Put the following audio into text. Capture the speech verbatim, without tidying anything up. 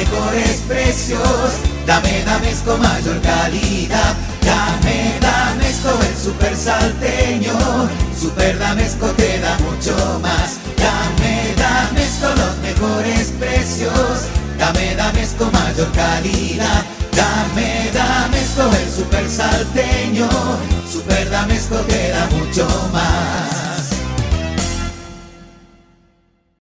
mejores precios. Dame Damesco, mayor calidad. Dame Damesco, el super salteño. Super Damesco te da mucho más. Dame Damesco, los mejores precios. Dame Damesco, mayor calidad. Dame Damesco, el